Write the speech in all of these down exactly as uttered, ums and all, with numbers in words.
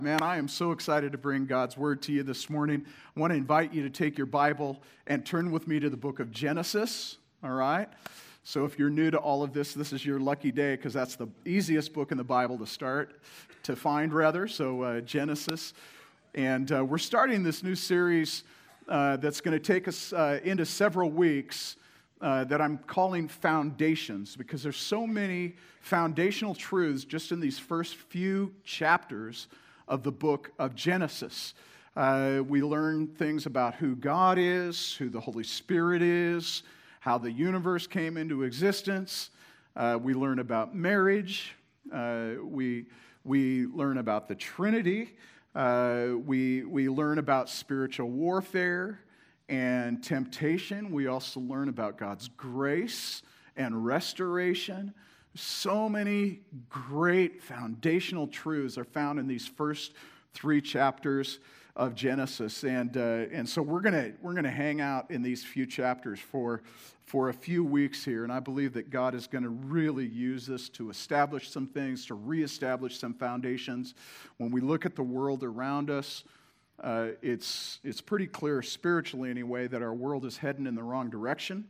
Man, I am so excited to bring God's Word to you this morning. I want to invite you to take your Bible and turn with me to the book of Genesis, all right? So if you're new to all of this, this is your lucky day because that's the easiest book in the Bible to start, to find rather, so uh, Genesis. And uh, we're starting this new series uh, that's going to take us uh, into several weeks uh, that I'm calling Foundations, because there's so many foundational truths just in these first few chapters of the book of Genesis. Uh, we learn things about who God is, who the Holy Spirit is, how the universe came into existence. Uh, we learn about marriage. Uh, we, we learn about the Trinity. Uh, we, we learn about spiritual warfare and temptation. We also learn about God's grace and restoration. So many great foundational truths are found in these first three chapters of Genesis, and uh, and so we're gonna we're gonna hang out in these few chapters for for a few weeks here, and I believe that God is going to really use this to establish some things, to reestablish some foundations. When we look at the world around us, uh, it's it's pretty clear spiritually anyway that our world is heading in the wrong direction.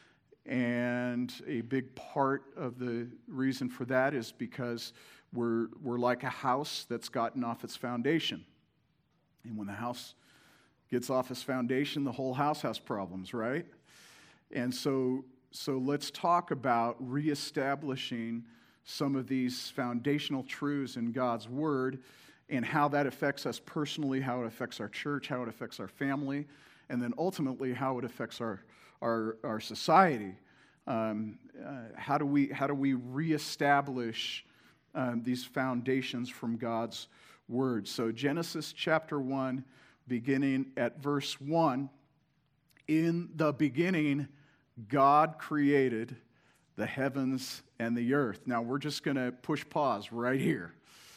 And a big part of the reason for that is because we're we're like a house that's gotten off its foundation. And when the house gets off its foundation, the whole house has problems, right? And so so let's talk about reestablishing some of these foundational truths in God's Word and how that affects us personally, how it affects our church, how it affects our family, and then ultimately how it affects our Our, our society. Um, uh, how do we how do we reestablish um, these foundations from God's Word? So Genesis chapter one, beginning at verse one, in the beginning, God created the heavens and the earth. Now we're just going to push pause right here.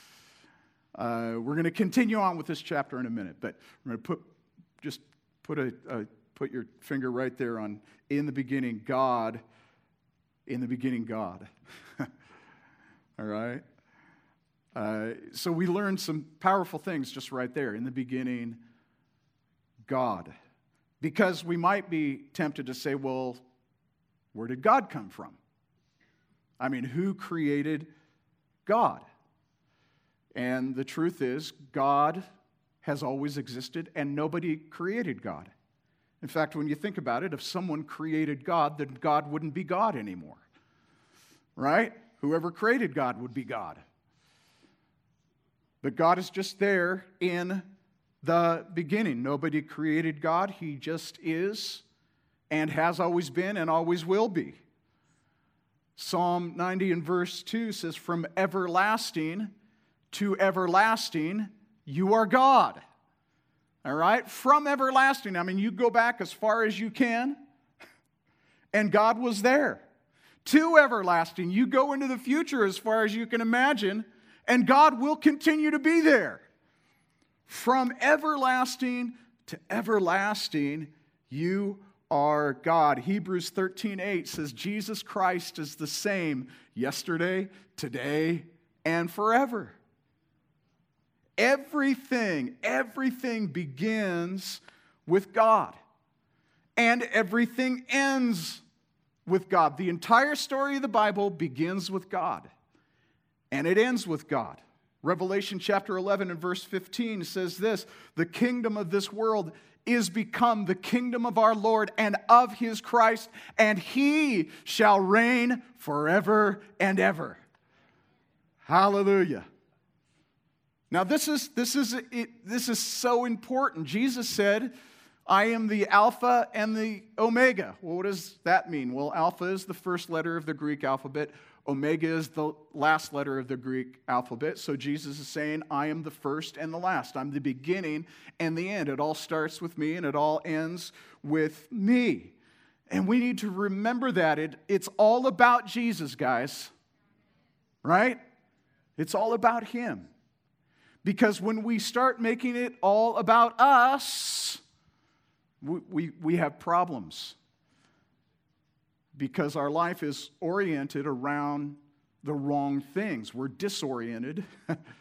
Uh, we're going to continue on with this chapter in a minute, but we're going to put just put a, a Put your finger right there on, in the beginning, God. In the beginning, God. All right? Uh, so we learned some powerful things just right there. In the beginning, God. Because we might be tempted to say, well, where did God come from? I mean, who created God? And the truth is, God has always existed, and nobody created God. In fact, when you think about it, if someone created God, then God wouldn't be God anymore. Right? Whoever created God would be God. But God is just there in the beginning. Nobody created God. He just is and has always been and always will be. Psalm ninety and verse two says, "From everlasting to everlasting, you are God." All right? From everlasting. I mean, you go back as far as you can, and God was there. To everlasting. You go into the future as far as you can imagine, and God will continue to be there. From everlasting to everlasting, you are God. Hebrews thirteen eight says, Jesus Christ is the same yesterday, today, and forever. Everything, everything begins with God. And everything ends with God. The entire story of the Bible begins with God. And it ends with God. Revelation chapter eleven and verse fifteen says this, "The kingdom of this world is become the kingdom of our Lord and of His Christ, and He shall reign forever and ever." Hallelujah. Now, this is this is it, this is so important. Jesus said, "I am the Alpha and the Omega." Well, what does that mean? Well, Alpha is the first letter of the Greek alphabet. Omega is the last letter of the Greek alphabet. So Jesus is saying, I am the first and the last. I'm the beginning and the end. It all starts with me and it all ends with me. And we need to remember that. It, it's all about Jesus, guys. Right? It's all about Him. Because when we start making it all about us, we, we, we have problems. Because our life is oriented around the wrong things. We're disoriented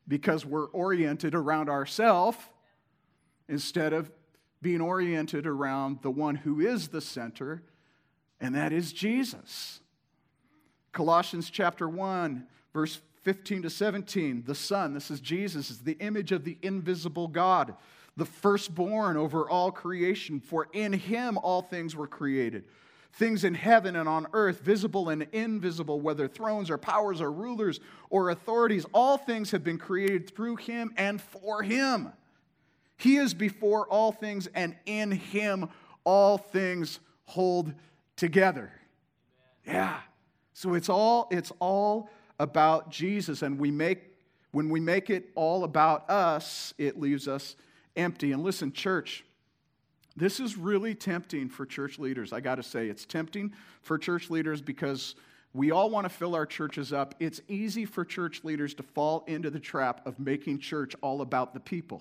because we're oriented around ourselves instead of being oriented around the one who is the center, and that is Jesus. Colossians chapter one, verse fifteen to seventeen, the Son, this is Jesus, is the image of the invisible God, the firstborn over all creation, for in him all things were created. Things in heaven and on earth, visible and invisible, whether thrones or powers or rulers or authorities, all things have been created through him and for him. He is before all things, and in him all things hold together. Yeah. So it's all, it's all about Jesus, and we make when we make it all about us, it leaves us empty. And listen, church, this is really tempting for church leaders. I got to say, it's tempting for church leaders because we all want to fill our churches up. It's easy for church leaders to fall into the trap of making church all about the people.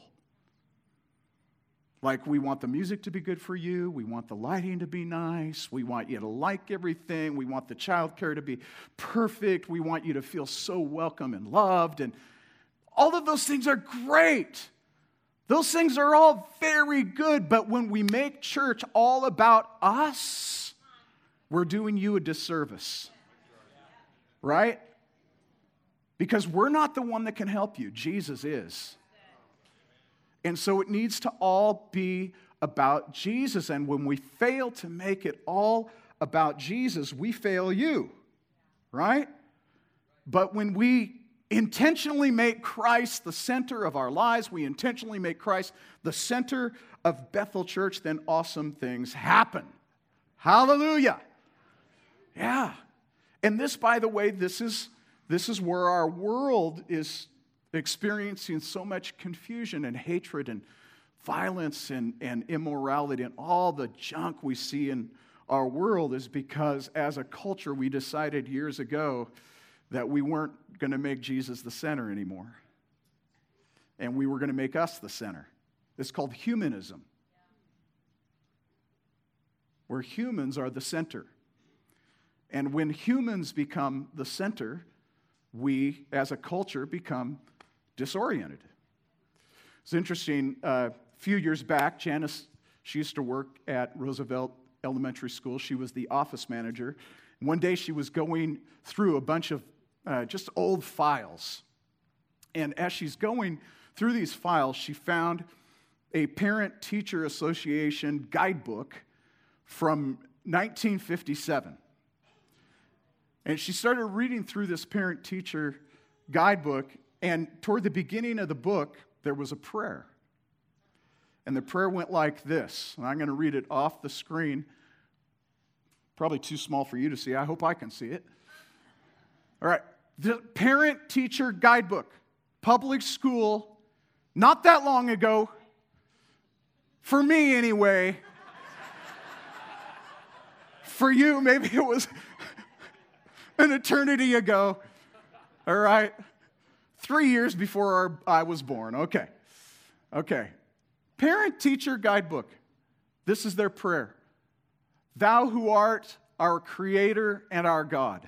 Like, we want the music to be good for you. We want the lighting to be nice. We want you to like everything. We want the child care to be perfect. We want you to feel so welcome and loved. And all of those things are great. Those things are all very good. But when we make church all about us, we're doing you a disservice. Right? Because we're not the one that can help you. Jesus is. And so it needs to all be about Jesus. And when we fail to make it all about Jesus, we fail you, right? But when we intentionally make Christ the center of our lives, we intentionally make Christ the center of Bethel Church, then awesome things happen. Hallelujah. Yeah. And this, by the way, this is, this is where our world is experiencing so much confusion and hatred and violence and, and immorality and all the junk we see in our world is because as a culture we decided years ago that we weren't going to make Jesus the center anymore. And we were going to make us the center. It's called humanism. Where humans are the center. And when humans become the center, we as a culture become disoriented. It's interesting, uh, a few years back, Janice, she used to work at Roosevelt Elementary School. She was the office manager. One day she was going through a bunch of uh, just old files. And as she's going through these files, she found a Parent-Teacher Association guidebook from nineteen fifty-seven. And she started reading through this Parent-Teacher guidebook. And toward the beginning of the book, there was a prayer. And the prayer went like this. And I'm going to read it off the screen. Probably too small for you to see. I hope I can see it. All right. The Parent-Teacher Guidebook. Public school. Not that long ago. For me, anyway. For you, maybe it was an eternity ago. All right. Three years before our, I was born. Okay. Okay. Parent-Teacher Guidebook. This is their prayer. Thou who art our Creator and our God.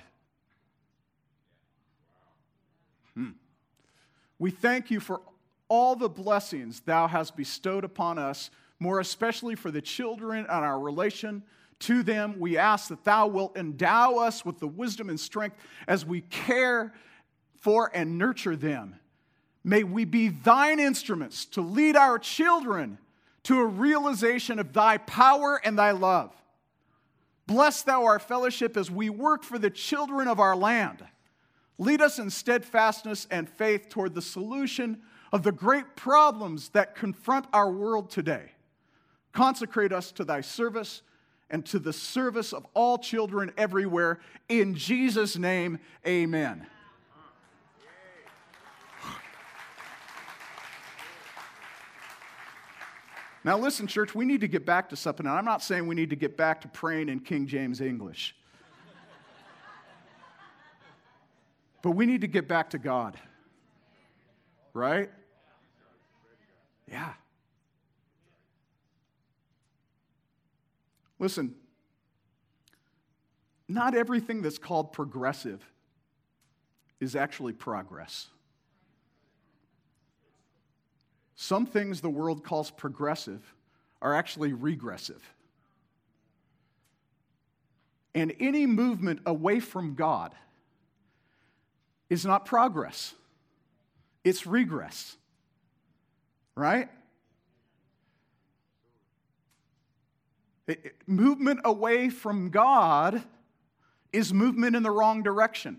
Hmm. We thank you for all the blessings thou hast bestowed upon us, more especially for the children and our relation to them. We ask that thou wilt endow us with the wisdom and strength as we care for and nurture them. May we be thine instruments to lead our children to a realization of thy power and thy love. Bless thou our fellowship as we work for the children of our land. Lead us in steadfastness and faith toward the solution of the great problems that confront our world today. Consecrate us to thy service and to the service of all children everywhere. In Jesus' name, amen. Now listen, church, we need to get back to something. And I'm not saying we need to get back to praying in King James English. But we need to get back to God. Right? Yeah. Listen, not everything that's called progressive is actually progress. some things the world calls progressive are actually regressive. And any movement away from God is not progress. It's regress. Right? It, it, movement away from God is movement in the wrong direction.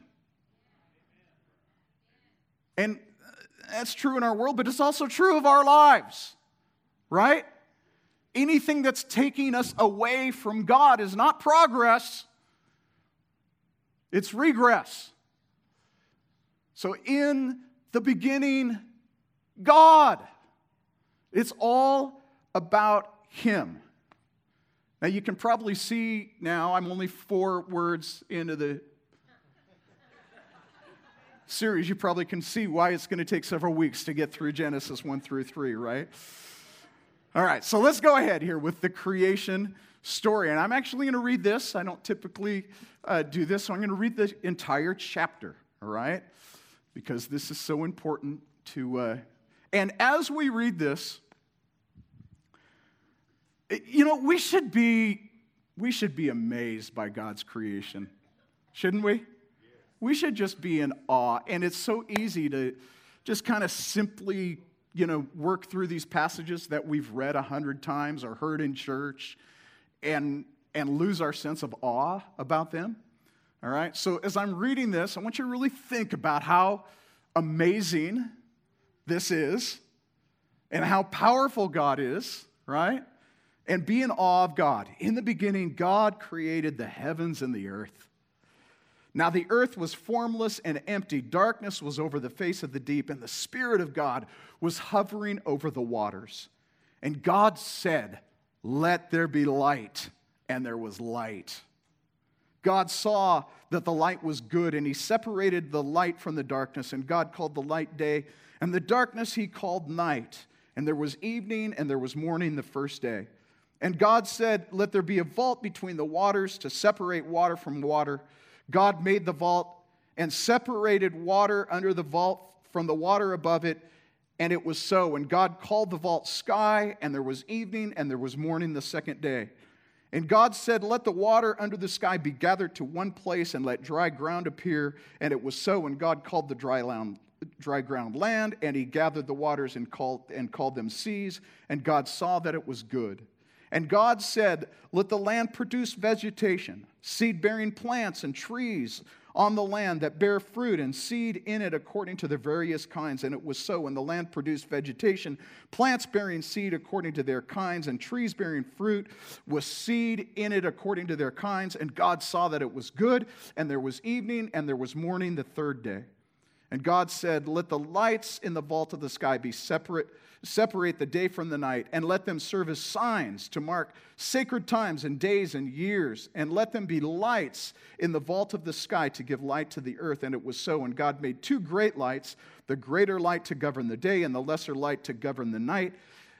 And that's true in our world, but it's also true of our lives. Right? Anything that's taking us away from God is not progress. It's regress. So in the beginning, God. It's all about Him. Now you can probably see now, I'm only four words into the series. You probably can see why it's going to take several weeks to get through Genesis one through three, right? All right, so let's go ahead here with the creation story. And I'm actually going to read this. I don't typically uh, do this, so I'm going to read the entire chapter, all right? Because this is so important to... Uh, and as we read this, you know, we should be we should be amazed by God's creation, shouldn't we? We should just be in awe. And it's so easy to just kind of simply, you know, work through these passages that we've read a hundred times or heard in church and, and lose our sense of awe about them. All right? So as I'm reading this, I want you to really think about how amazing this is and how powerful God is, right? And be in awe of God. In the beginning, God created the heavens and the earth. Now the earth was formless and empty. Darkness was over the face of the deep, and the Spirit of God was hovering over the waters. And God said, "Let there be light," and there was light. God saw that the light was good, and He separated the light from the darkness, and God called the light day, and the darkness He called night. And there was evening, and there was morning the first day. And God said, "Let there be a vault between the waters to separate water from water." God made the vault and separated water under the vault from the water above it, and it was so. And God called the vault sky, and there was evening, and there was morning the second day. And God said, "Let the water under the sky be gathered to one place, and let dry ground appear." And it was so. And God called the dry land, dry ground land, and He gathered the waters and called, and called them seas. And God saw that it was good. And God said, "Let the land produce vegetation, seed-bearing plants and trees on the land that bear fruit and seed in it according to their various kinds." And it was so. And the land produced vegetation, plants bearing seed according to their kinds, and trees bearing fruit with seed in it according to their kinds. And God saw that it was good. And there was evening, and there was morning the third day. And God said, "Let the lights in the vault of the sky be separate, separate the day from the night, and let them serve as signs to mark sacred times and days and years, and let them be lights in the vault of the sky to give light to the earth." And it was so. And God made two great lights, the greater light to govern the day, and the lesser light to govern the night.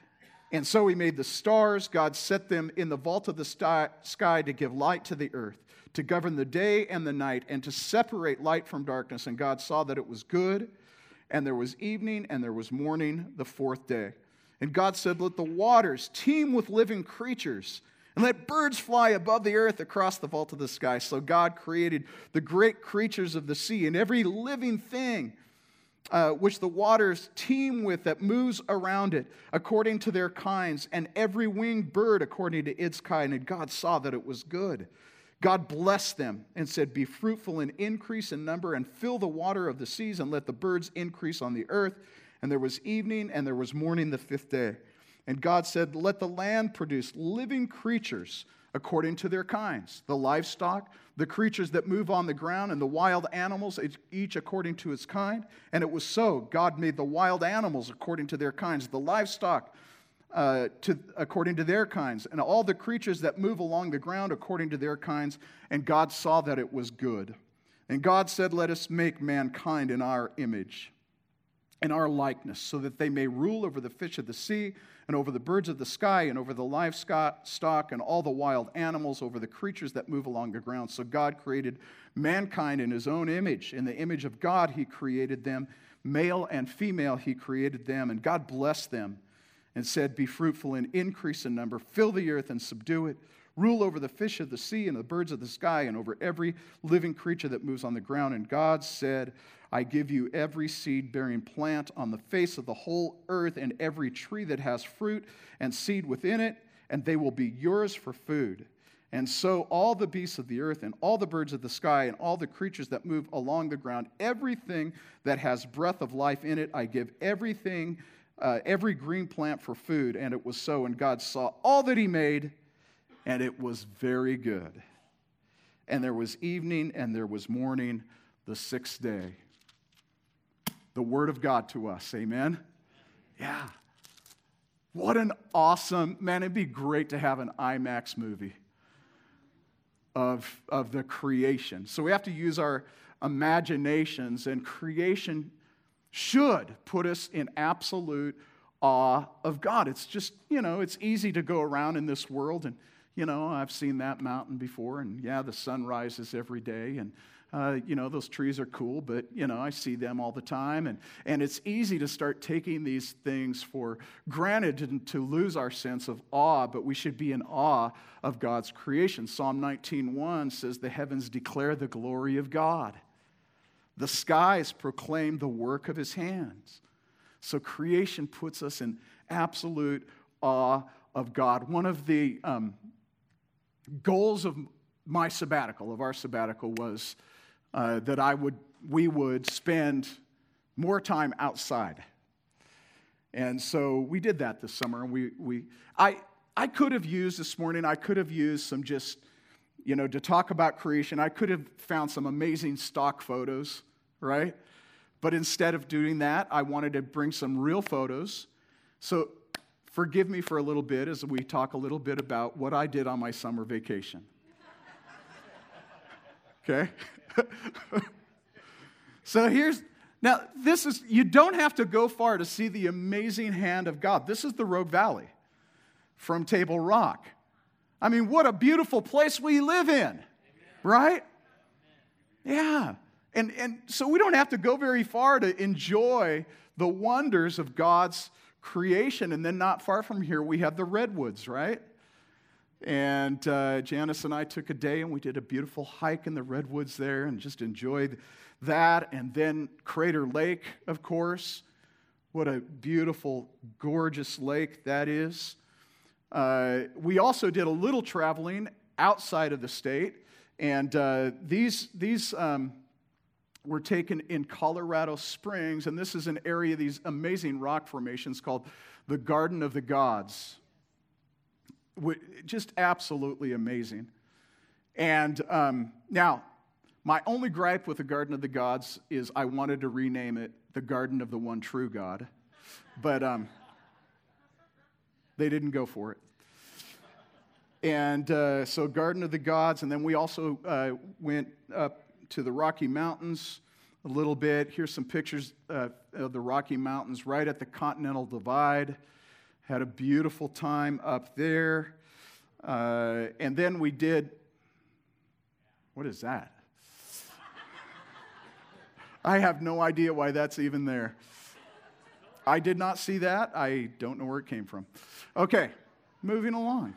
And so He made the stars. God set them in the vault of the sky to give light to the earth, to govern the day and the night, and to separate light from darkness. And God saw that it was good. And there was evening, and there was morning the fourth day. And God said, "Let the waters teem with living creatures, and let birds fly above the earth across the vault of the sky." So God created the great creatures of the sea, and every living thing uh, which the waters teem with that moves around it, according to their kinds, and every winged bird according to its kind. And God saw that it was good. God blessed them and said, "Be fruitful and increase in number, and fill the water of the seas, and let the birds increase on the earth." And there was evening, and there was morning the fifth day. And God said, "Let the land produce living creatures according to their kinds, the livestock, the creatures that move on the ground, and the wild animals, each according to its kind." And it was so. God made the wild animals according to their kinds, the livestock Uh, to, according to their kinds, and all the creatures that move along the ground according to their kinds. And God saw that it was good. And God said, "Let us make mankind in our image, in our likeness, so that they may rule over the fish of the sea, and over the birds of the sky, and over the livestock, and all the wild animals, over the creatures that move along the ground." So God created mankind in His own image. In the image of God He created them. Male and female he created them, and God blessed them and said, be fruitful and increase in number, fill the earth and subdue it, rule over the fish of the sea and the birds of the sky and over every living creature that moves on the ground. And God said, I give you every seed-bearing plant on the face of the whole earth and every tree that has fruit and seed within it, and they will be yours for food. And so all the beasts of the earth and all the birds of the sky and all the creatures that move along the ground, everything that has breath of life in it, I give everything, uh, every green plant for food. And it was so. And God saw all that he made, and it was very good. And there was evening and there was morning, the sixth day. The word of God to us. Amen? Yeah. What an awesome, man, it'd be great to have an IMAX movie of, of the creation. So we have to use our imaginations, and creation should put us in absolute awe of God. It's just, you know, it's easy to go around in this world and, you know, I've seen that mountain before, and yeah, the sun rises every day, and Uh, you know, those trees are cool, but, you know, I see them all the time. And, and it's easy to start taking these things for granted and to lose our sense of awe, but we should be in awe of God's creation. Psalm nineteen one says, the heavens declare the glory of God. The skies proclaim the work of his hands. So creation puts us in absolute awe of God. One of the um, goals of my sabbatical, of our sabbatical, was Uh, that I would, we would spend more time outside, and so we did that this summer. And we, we, I, I could have used this morning. I could have used some just, you know, to talk about creation. I could have found some amazing stock photos, right? But instead of doing that, I wanted to bring some real photos. So forgive me for a little bit as we talk a little bit about what I did on my summer vacation. Okay. So here's, now this is, you don't have to go far to see the amazing hand of God. This is the Rogue Valley from Table Rock. I mean, what a beautiful place we live in, right? Yeah. And, and so we don't have to go very far to enjoy the wonders of God's creation. And then not far from here, we have the Redwoods, right? And uh, Janice and I took a day and we did a beautiful hike in the Redwoods there and just enjoyed that. And then Crater Lake, of course. What a beautiful, gorgeous lake that is. Uh, we also did a little traveling outside of the state. And uh, these, these um, were taken in Colorado Springs. And this is an area of these amazing rock formations called the Garden of the Gods. Just absolutely amazing. And um, now, my only gripe with the Garden of the Gods is I wanted to rename it the Garden of the One True God. But um, they didn't go for it. And uh, so Garden of the Gods, and then we also uh, went up to the Rocky Mountains a little bit. Here's some pictures uh, of the Rocky Mountains right at the Continental Divide. Had a beautiful time up there. Uh, and then we did, what is that? I have no idea why that's even there. I did not see that. I don't know where it came from. Okay, moving along.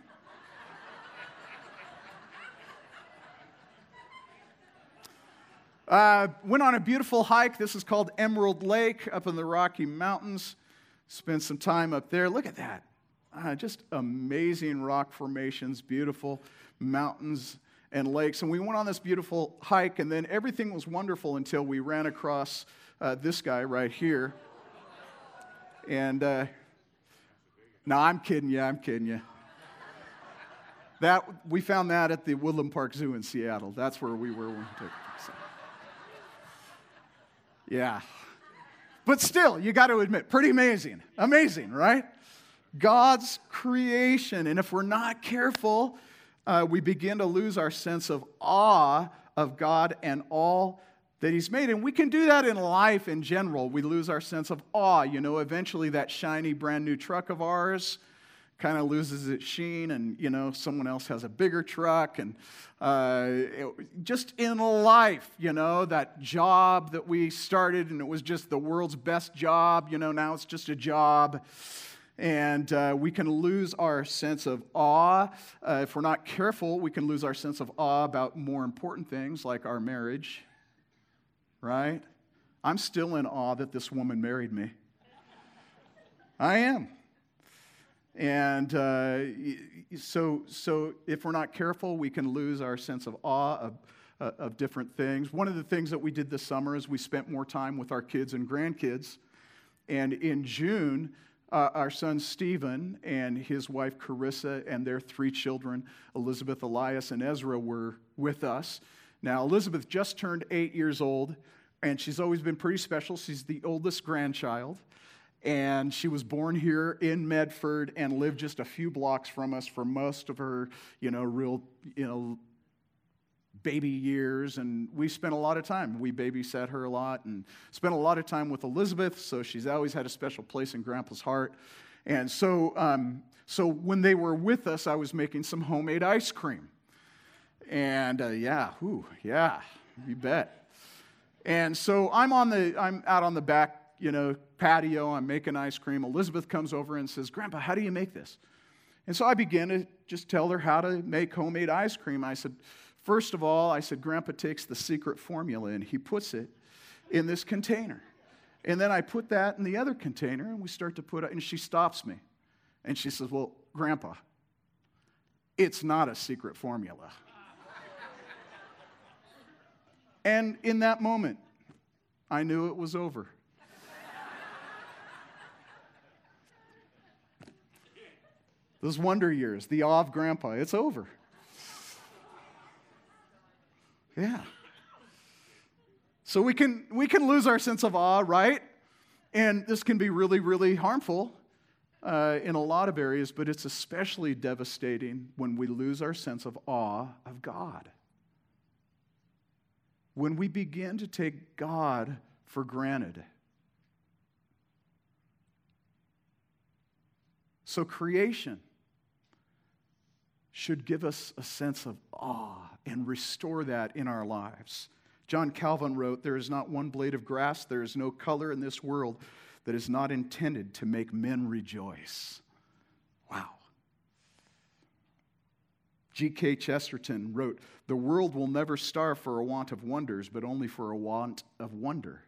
Uh, went on a beautiful hike. This is called Emerald Lake up in the Rocky Mountains. Spent some time up there. Look at that. Uh, just amazing rock formations, beautiful mountains and lakes. And we went on this beautiful hike, and then everything was wonderful until we ran across uh, this guy right here. And, uh, no, I'm kidding you, I'm kidding you. That, we found that at the Woodland Park Zoo in Seattle. That's where we were when we took it. So. Yeah. But still, you got to admit, pretty amazing. Amazing, right? God's creation. And if we're not careful, uh, we begin to lose our sense of awe of God and all that He's made. And we can do that in life in general. We lose our sense of awe. You know, eventually that shiny brand new truck of ours kind of loses its sheen, and, you know, someone else has a bigger truck. And uh, it, just in life, you know, that job that we started, and it was just the world's best job, you know, now it's just a job. And uh, we can lose our sense of awe. Uh, if we're not careful, we can lose our sense of awe about more important things like our marriage, right? I'm still in awe that this woman married me. I am. And uh, so, so if we're not careful, we can lose our sense of awe of, uh, of different things. One of the things that we did this summer is we spent more time with our kids and grandkids. And in June, Uh, our son Stephen and his wife Carissa and their three children, Elizabeth, Elias, and Ezra, were with us. Now, Elizabeth just turned eight years old, and she's always been pretty special. She's the oldest grandchild, and she was born here in Medford and lived just a few blocks from us for most of her, you know, real, you know, baby years, and we spent a lot of time. We babysat her a lot and spent a lot of time with Elizabeth, so she's always had a special place in Grandpa's heart. And so, um, so when they were with us, I was making some homemade ice cream. And uh, yeah, whew, yeah, you bet. And so I'm on the, I'm out on the back, you know, patio. I'm making ice cream. Elizabeth comes over and says, "Grandpa, how do you make this?" And so I began to just tell her how to make homemade ice cream. I said, first of all, I said, Grandpa takes the secret formula and he puts it in this container. And then I put that in the other container and we start to put it, and she stops me. And she says, "Well, Grandpa, it's not a secret formula." And in that moment, I knew it was over. Those wonder years, the awe of Grandpa, it's over. Yeah. So we can we can lose our sense of awe, right? And this can be really, really harmful uh, in a lot of areas, but it's especially devastating when we lose our sense of awe of God. When we begin to take God for granted. So creation should give us a sense of awe and restore that in our lives. John Calvin wrote, "There is not one blade of grass, there is no color in this world that is not intended to make men rejoice." Wow. G K Chesterton wrote, "The world will never starve for a want of wonders, but only for a want of wonder."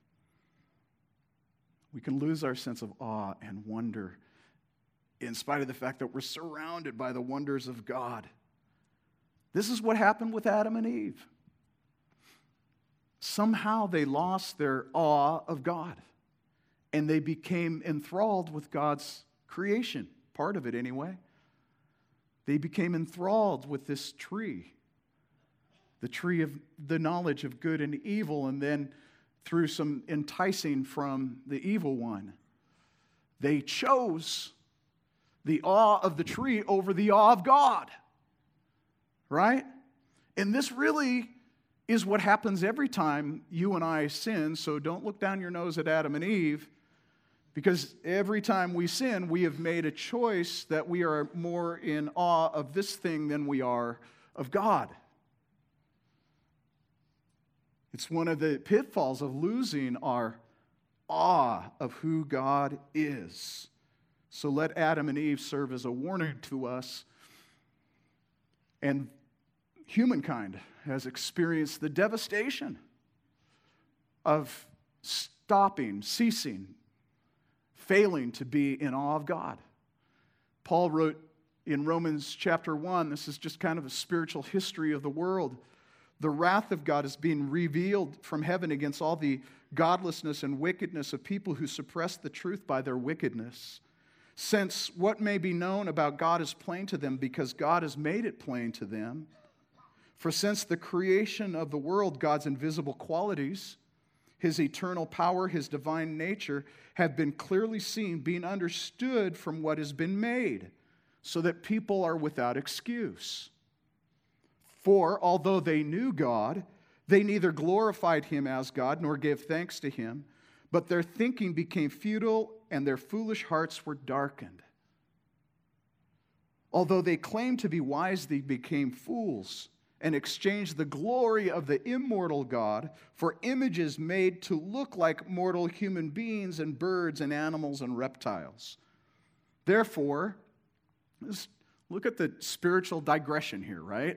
We can lose our sense of awe and wonder in spite of the fact that we're surrounded by the wonders of God. This is what happened with Adam and Eve. Somehow they lost their awe of God, and they became enthralled with God's creation, part of it anyway. They became enthralled with this tree, the tree of the knowledge of good and evil, and then through some enticing from the evil one, they chose the awe of the tree over the awe of God, right? And this really is what happens every time you and I sin, so don't look down your nose at Adam and Eve, because every time we sin, we have made a choice that we are more in awe of this thing than we are of God. It's one of the pitfalls of losing our awe of who God is. So let Adam and Eve serve as a warning to us. And humankind has experienced the devastation of stopping, ceasing, failing to be in awe of God. Paul wrote in Romans chapter one, this is just kind of a spiritual history of the world. The wrath of God is being revealed from heaven against all the godlessness and wickedness of people who suppress the truth by their wickedness. Since what may be known about God is plain to them because God has made it plain to them. For since the creation of the world, God's invisible qualities, His eternal power, His divine nature, have been clearly seen, being understood from what has been made, so that people are without excuse. For although they knew God, they neither glorified Him as God nor gave thanks to Him, but their thinking became futile and their foolish hearts were darkened. Although they claimed to be wise, they became fools and exchanged the glory of the immortal God for images made to look like mortal human beings and birds and animals and reptiles. Therefore, let's look at the spiritual digression here, right?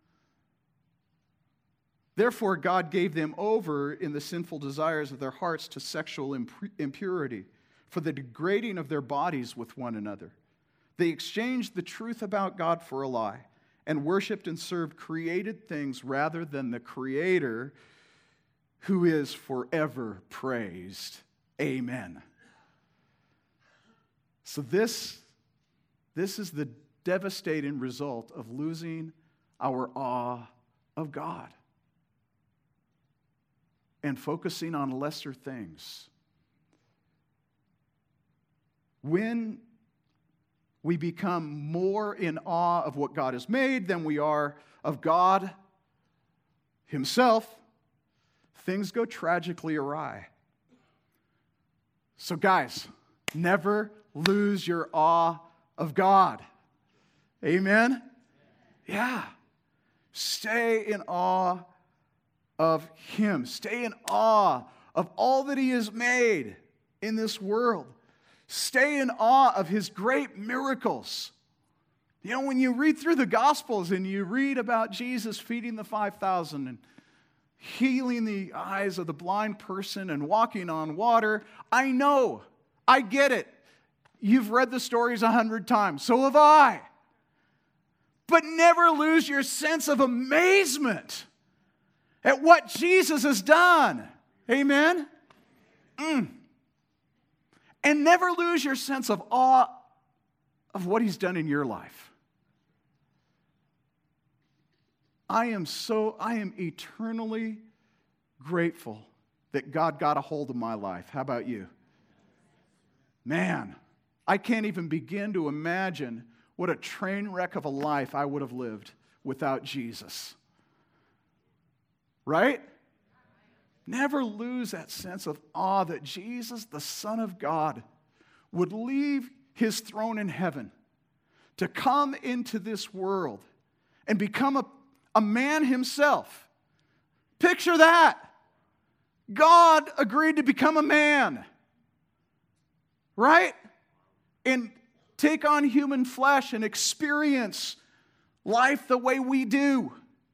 Therefore, God gave them over in the sinful desires of their hearts to sexual impurity, for the degrading of their bodies with one another. They exchanged the truth about God for a lie, and worshiped and served created things rather than the Creator, who is forever praised. Amen. So this, this is the devastating result of losing our awe of God and focusing on lesser things. When we become more in awe of what God has made than we are of God Himself, things go tragically awry. So guys, never lose your awe of God. Amen? Yeah. Stay in awe of Him. Stay in awe of all that He has made in this world. Stay in awe of His great miracles. You know, when you read through the Gospels and you read about Jesus feeding the five thousand and healing the eyes of the blind person and walking on water, I know, I get it. You've read the stories a hundred times. So have I. But never lose your sense of amazement at what Jesus has done. Amen? Mm. And never lose your sense of awe of what He's done in your life. I am so, I am eternally grateful that God got a hold of my life. How about you? Man, I can't even begin to imagine what a train wreck of a life I would have lived without Jesus. Right? Never lose that sense of awe that Jesus, the Son of God, would leave His throne in heaven to come into this world and become a, a man Himself. Picture that. God agreed to become a man. Right? And take on human flesh and experience life the way we do.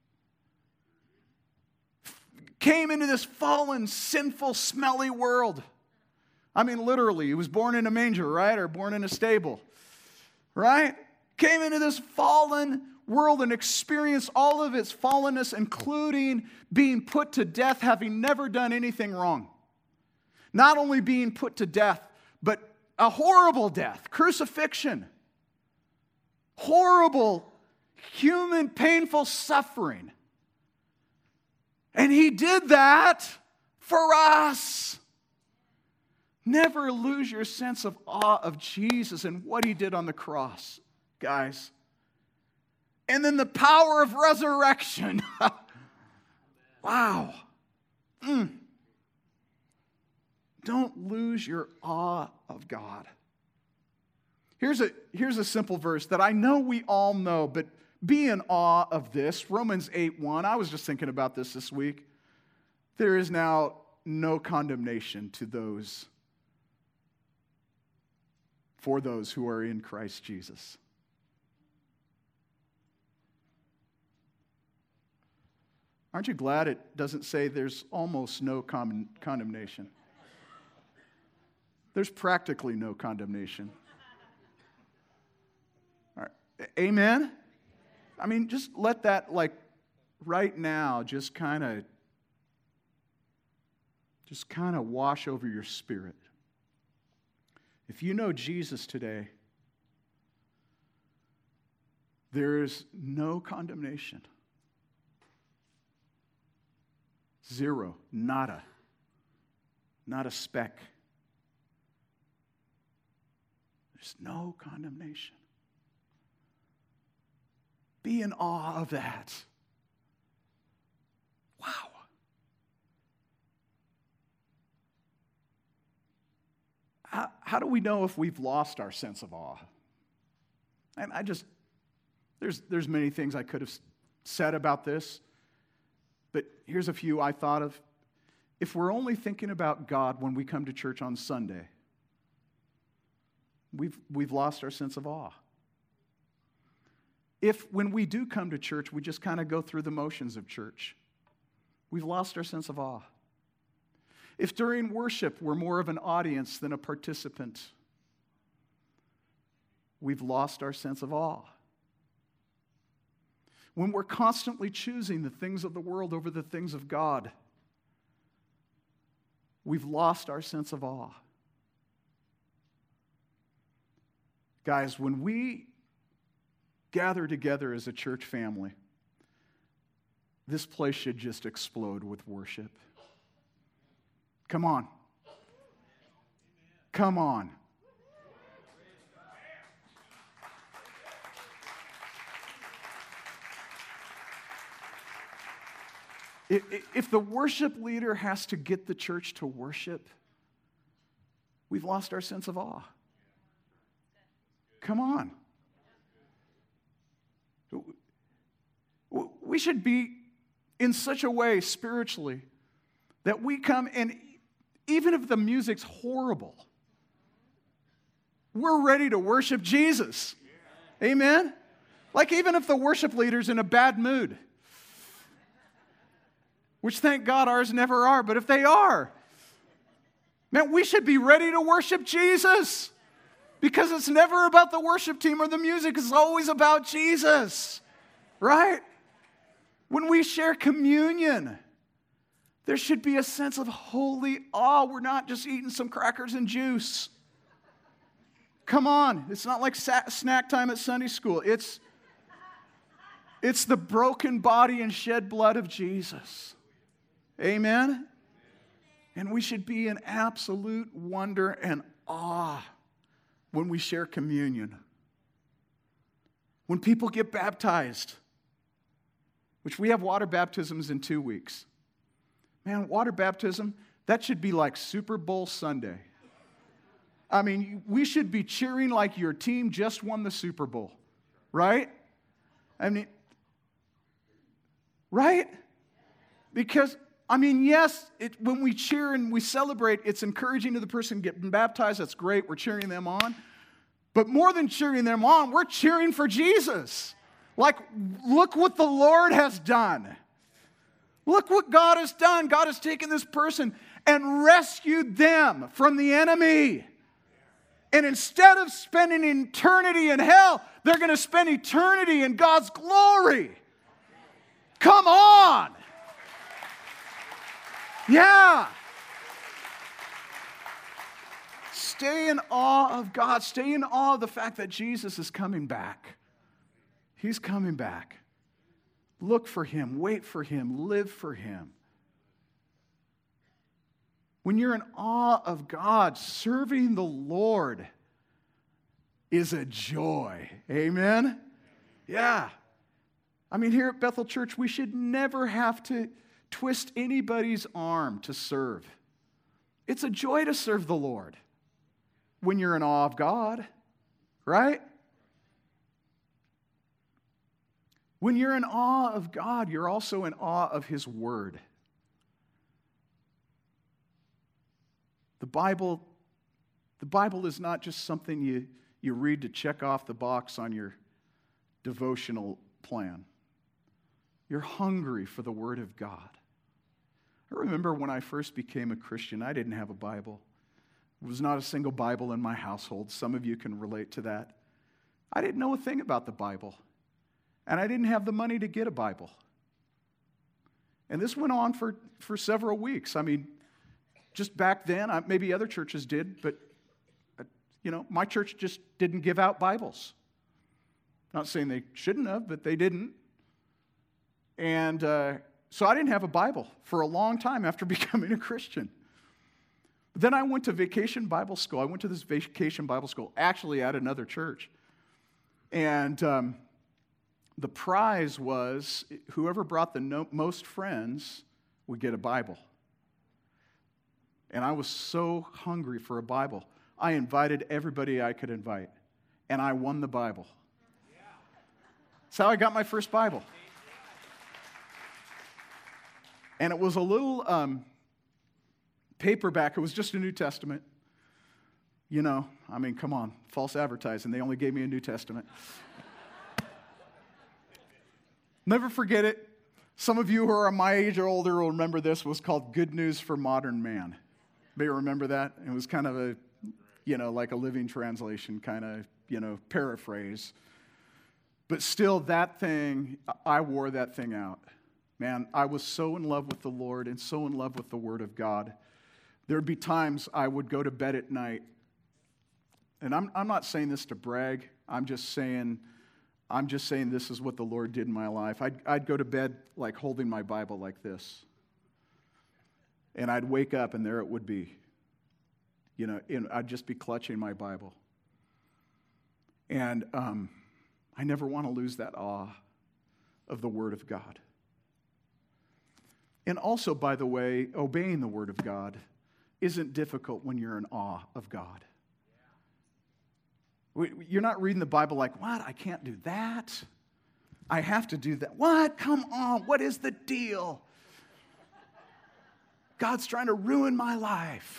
Came into this fallen, sinful, smelly world. I mean, literally, He was born in a manger, right? Or born in a stable, right? Came into this fallen world and experienced all of its fallenness, including being put to death, having never done anything wrong. Not only being put to death, but a horrible death, crucifixion. Horrible, human, painful suffering. And He did that for us. Never lose your sense of awe of Jesus and what He did on the cross, guys. And then the power of resurrection. Wow. Mm. Don't lose your awe of God. Here's a, here's a simple verse that I know we all know, but be in awe of this. Romans eight one. I was just thinking about this this week. There is now no condemnation to those, for those who are in Christ Jesus. Aren't you glad it doesn't say there's almost no con- condemnation? There's practically no condemnation. All right. Amen? I mean, just let that, like, right now, just kind of, just kind of wash over your spirit. If you know Jesus today, there is no condemnation. Zero. Nada. Not a speck. There's no condemnation. Be in awe of that. Wow. How, how do we know if we've lost our sense of awe? And I just, There's, there's many things I could have said about this, but here's a few I thought of. If we're only thinking about God when we come to church on Sunday, we've, we've lost our sense of awe. If when we do come to church, we just kind of go through the motions of church, we've lost our sense of awe. If during worship we're more of an audience than a participant, we've lost our sense of awe. When we're constantly choosing the things of the world over the things of God, we've lost our sense of awe. Guys, when we gather together as a church family, this place should just explode with worship. Come on. Come on. If the worship leader has to get the church to worship, we've lost our sense of awe. Come on. We should be in such a way spiritually that we come and even if the music's horrible, we're ready to worship Jesus. Amen? Like even if the worship leader's in a bad mood, which thank God ours never are, but if they are, man, we should be ready to worship Jesus because it's never about the worship team or the music. It's always about Jesus, right? When we share communion, there should be a sense of holy awe. We're not just eating some crackers and juice. Come on. It's not like sa- snack time at Sunday school. It's, it's the broken body and shed blood of Jesus. Amen? And we should be in absolute wonder and awe when we share communion. When people get baptized, which we have water baptisms in two weeks. Man, water baptism, that should be like Super Bowl Sunday. I mean, we should be cheering like your team just won the Super Bowl, right? I mean, right? Because, I mean, yes, it, when we cheer and we celebrate, it's encouraging to the person getting baptized. That's great. We're cheering them on. But more than cheering them on, we're cheering for Jesus. Like, look what the Lord has done. Look what God has done. God has taken this person and rescued them from the enemy. And instead of spending eternity in hell, they're going to spend eternity in God's glory. Come on. Yeah. Stay in awe of God. Stay in awe of the fact that Jesus is coming back. He's coming back. Look for Him. Wait for Him. Live for Him. When you're in awe of God, serving the Lord is a joy. Amen? Yeah. I mean, here at Bethel Church, we should never have to twist anybody's arm to serve. It's a joy to serve the Lord when you're in awe of God, right? When you're in awe of God, you're also in awe of His Word. The Bible, the Bible is not just something you, you read to check off the box on your devotional plan. You're hungry for the Word of God. I remember when I first became a Christian, I didn't have a Bible. There was not a single Bible in my household. Some of you can relate to that. I didn't know a thing about the Bible. And I didn't have the money to get a Bible. And this went on for, for several weeks. I mean, just back then, I, maybe other churches did, but, uh, you know, my church just didn't give out Bibles. Not saying they shouldn't have, but they didn't. And uh, so I didn't have a Bible for a long time after becoming a Christian. But then I went to Vacation Bible School. I went to this Vacation Bible School, actually at another church. And um, the prize was whoever brought the no- most friends would get a Bible. And I was so hungry for a Bible. I invited everybody I could invite, and I won the Bible. That's how I got my first Bible. And it was a little um, paperback. It was just a New Testament. You know, I mean, come on, false advertising. They only gave me a New Testament. Never forget it. Some of you who are my age or older will remember this. It was called Good News for Modern Man. May you remember that? It was kind of a, you know, like a Living Translation kind of, you know, paraphrase. But still, that thing, I wore that thing out. Man, I was so in love with the Lord and so in love with the Word of God. There would be times I would go to bed at night, and I'm I'm not saying this to brag. I'm just saying, I'm just saying this is what the Lord did in my life. I'd I'd go to bed like holding my Bible like this, and I'd wake up and there it would be. You know, and I'd just be clutching my Bible, and um, I never want to lose that awe of the Word of God. And also, by the way, obeying the Word of God isn't difficult when you're in awe of God. You're not reading the Bible like, what? I can't do that. I have to do that. What? Come on. What is the deal? God's trying to ruin my life.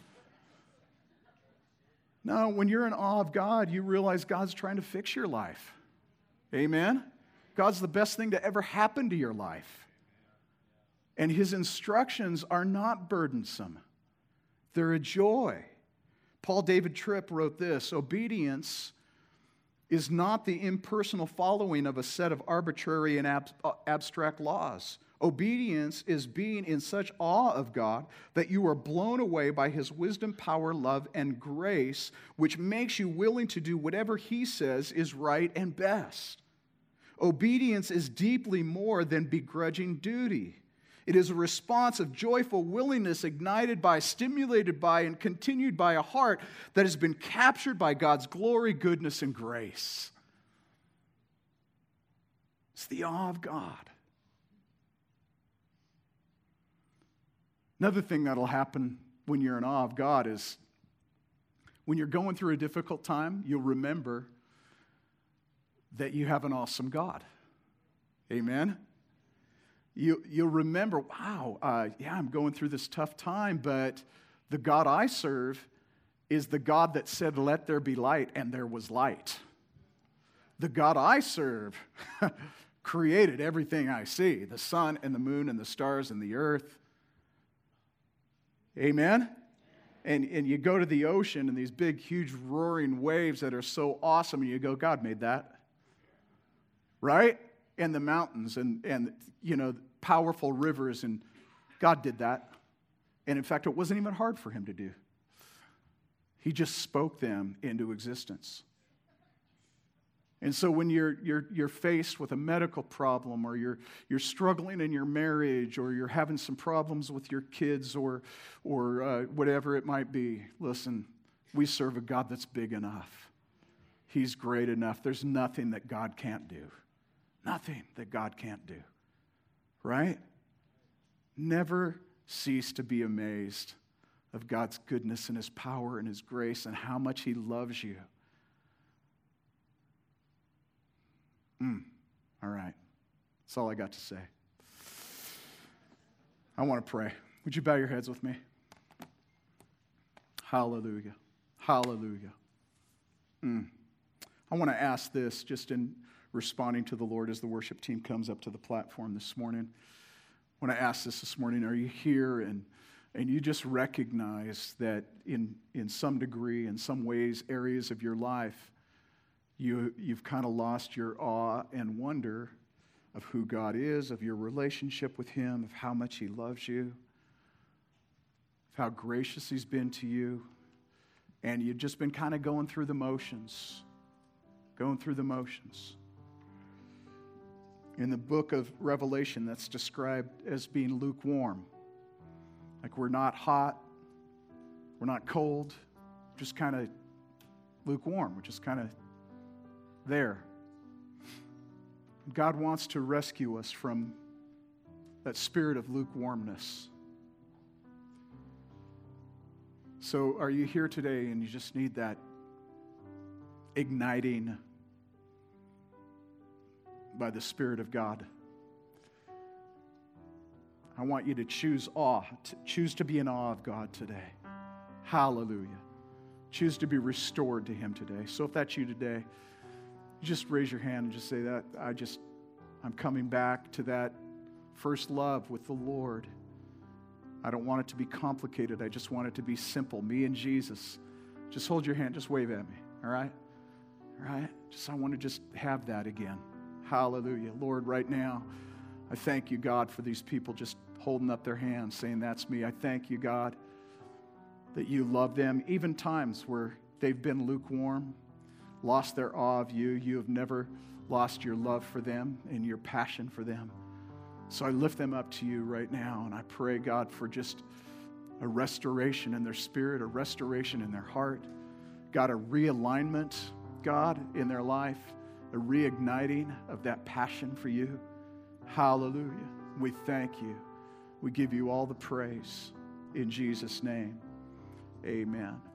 No, when you're in awe of God, you realize God's trying to fix your life. Amen? God's the best thing to ever happen to your life. And His instructions are not burdensome. They're a joy. Paul David Tripp wrote this: obedience is not the impersonal following of a set of arbitrary and ab- abstract laws. Obedience is being in such awe of God that you are blown away by His wisdom, power, love, and grace, which makes you willing to do whatever He says is right and best. Obedience is deeply more than begrudging duty. It is a response of joyful willingness ignited by, stimulated by, and continued by a heart that has been captured by God's glory, goodness, and grace. It's the awe of God. Another thing that'll happen when you're in awe of God is when you're going through a difficult time, you'll remember that you have an awesome God. Amen? You, you'll remember, wow, uh, yeah, I'm going through this tough time, but the God I serve is the God that said, let there be light, and there was light. The God I serve created everything I see, the sun and the moon and the stars and the earth. Amen? And, and you go to the ocean and these big, huge, roaring waves that are so awesome, and you go, God made that. Right? And the mountains and, and, you know, powerful rivers, and God did that. And in fact, it wasn't even hard for Him to do. He just spoke them into existence. And so when you're, you're, you're faced with a medical problem, or you're, you're struggling in your marriage, or you're having some problems with your kids, or, or uh, whatever it might be, listen, we serve a God that's big enough. He's great enough. There's nothing that God can't do. Nothing that God can't do. Right? Never cease to be amazed of God's goodness and His power and His grace and how much He loves you. Mm. All right. That's all I got to say. I want to pray. Would you bow your heads with me? Hallelujah. Hallelujah. Mm. I want to ask this just in responding to the Lord as the worship team comes up to the platform this morning. When I ask this this morning, are you here and and you just recognize that in in some degree, in some ways, areas of your life, you you've kind of lost your awe and wonder of who God is, of your relationship with Him, of how much He loves you, of how gracious He's been to you, and you've just been kind of going through the motions, going through the motions. In the book of Revelation, that's described as being lukewarm. Like we're not hot, we're not cold, just kind of lukewarm. We're just kind of there. God wants to rescue us from that spirit of lukewarmness. So are you here today and you just need that igniting by the Spirit of God. I want you to choose awe, to choose to be in awe of God today. Hallelujah. Choose to be restored to Him today. So if that's you today, just raise your hand and just say that. I just, I'm coming back to that first love with the Lord. I don't want it to be complicated. I just want it to be simple. Me and Jesus. Just hold your hand. Just wave at me. All right? All right? Just I want to just have that again. Hallelujah. Lord, right now, I thank you, God, for these people just holding up their hands, saying, that's me. I thank you, God, that you love them, even times where they've been lukewarm, lost their awe of you. You have never lost your love for them and your passion for them. So I lift them up to you right now, and I pray, God, for just a restoration in their spirit, a restoration in their heart. God, a realignment, God, in their life, a reigniting of that passion for you. Hallelujah. We thank you. We give you all the praise in Jesus' name. Amen.